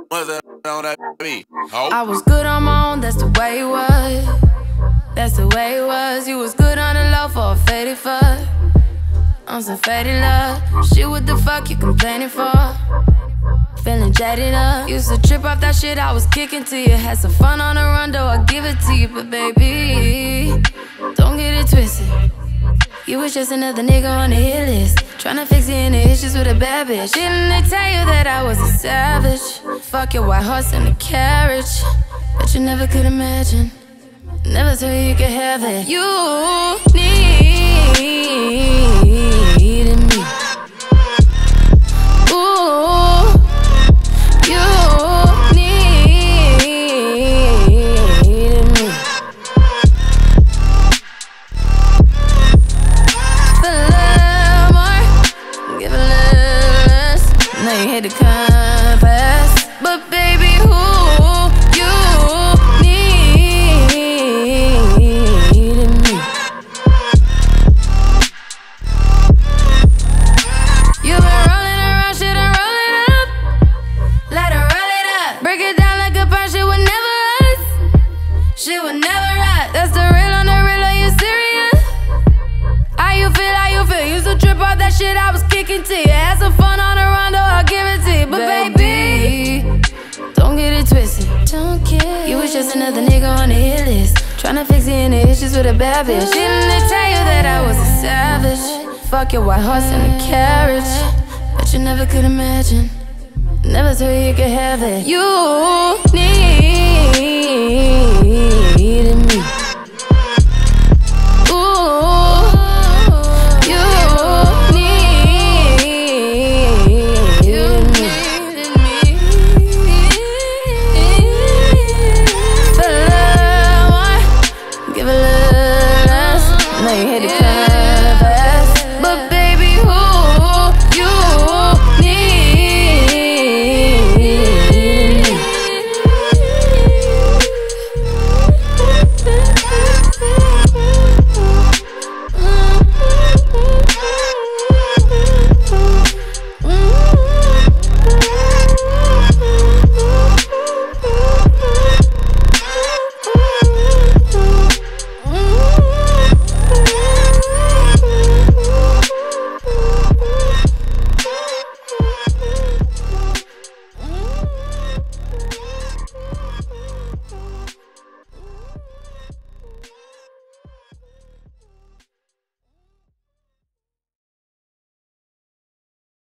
What's that on that beat? Oh. I was good on my own, that's the way it was. That's the way it was. You was good on the low for a faded fuck. On some faded love. Shit, what the fuck you complaining for? Feeling jaded up. Used to trip off that shit I was kicking to you. Had some fun on the run, though I give it to you. But baby, don't get it twisted. You was just another nigga on the hit list, tryna fix any issues with a bad bitch. Didn't they tell you that I was a savage? Fuck your white horse and a carriage. But you never could imagine, never thought you could have it. You needed me. Ooh, you needed me. Feel a little more, give a little less. Now you hit the compass, but baby, who you needed me. You been rolling around shit and roll it up. Let her roll it up. Break it down like a punch, shit would never us. Shit would never rot. That's the real on the real, are you serious? How you feel, how you feel? Used to trip off that shit I was kicking to you. Had some fun on the run, though I'll give it to you. But baby, don't get it twisted. Don't get you was just another nigga on the hit list, tryna fix any issues with a bad bitch. Didn't they tell you that I was a savage? Fuck your white horse and a carriage. But you never could imagine, never thought you could have it. You